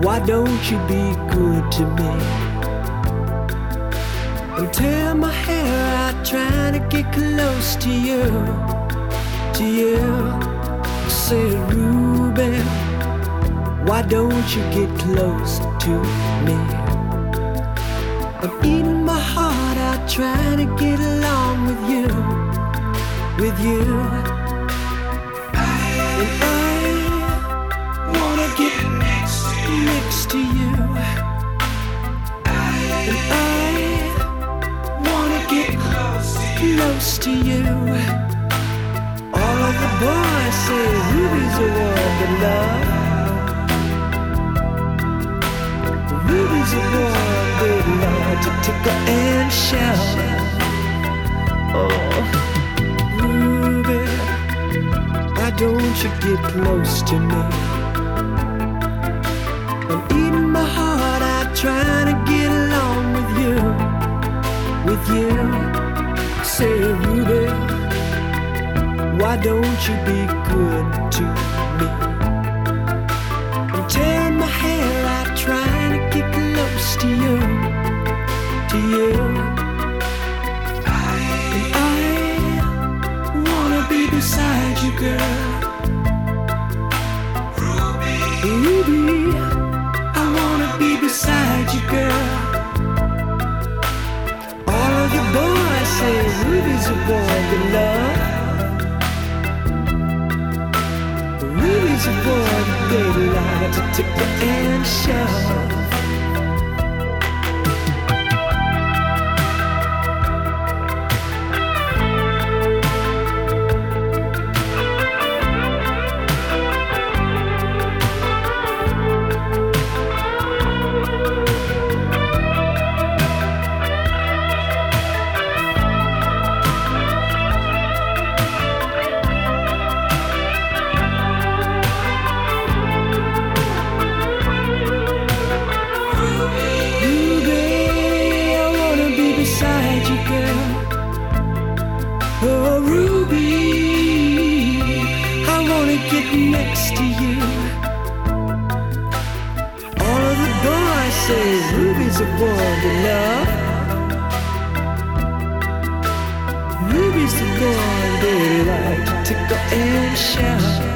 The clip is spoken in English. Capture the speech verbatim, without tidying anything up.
Why don't you be good to me? I'm tearing my hair out trying to get close to you, to you. Say, Ruby, why don't you get close to me? I'm eating my heart out trying to get along with you, with you. And I wanna get next to you, next to you. And I wanna get close to you, close to you. All of the boys say Ruby's the one to love. Ruby's the one they love to tickle and shout. Oh, Ruby, why don't you get close to me? I'm eating my heart out trying to get along with you, with you. Say, Ruby, why don't you be good to me? I'm tearing my hair out trying to get close to you, to you. And I wanna be beside you, girl. Ruby, Ruby, I wanna be beside you, girl. All of the boys say Ruby's a boy to love. Ruby's a boy they like to tickle and shove. Oh, Ruby, I wanna get next to you. All of the boys say Ruby's a boy to love. Ruby's the boy they like to tickle and shout.